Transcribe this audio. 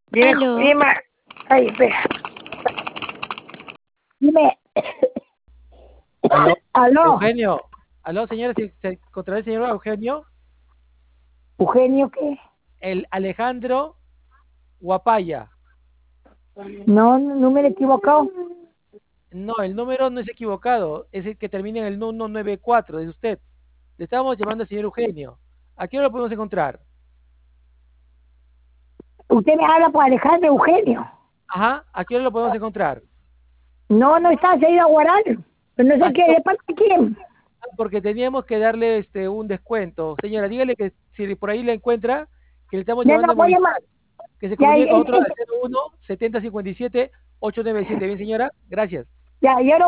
Dime, Aló, dime, ay, espera, dime, Aló, aló, Eugenio. Aló, señora, ¿se encontrará el señor Eugenio? Eugenio, ¿qué? El Alejandro Guapaya. No, no me he equivocado. No, el número no es equivocado, es el que termina en el 194, es usted. Le estábamos llamando al señor Eugenio. ¿A qué hora lo podemos encontrar? Usted me habla por Alejandro Eugenio. Ajá, ¿a qué hora lo podemos encontrar? No, no está, se ha ido a guardar. Pero no sé qué, No, ¿de parte de quién? porque teníamos que darle un descuento. Señora, dígale que si por ahí la encuentra, que le estamos Ya no llevando a voy a llamar. Movistar, que se Ya, comunique con nosotros al 01 7057 897. Bien, señora, gracias. ya, yo no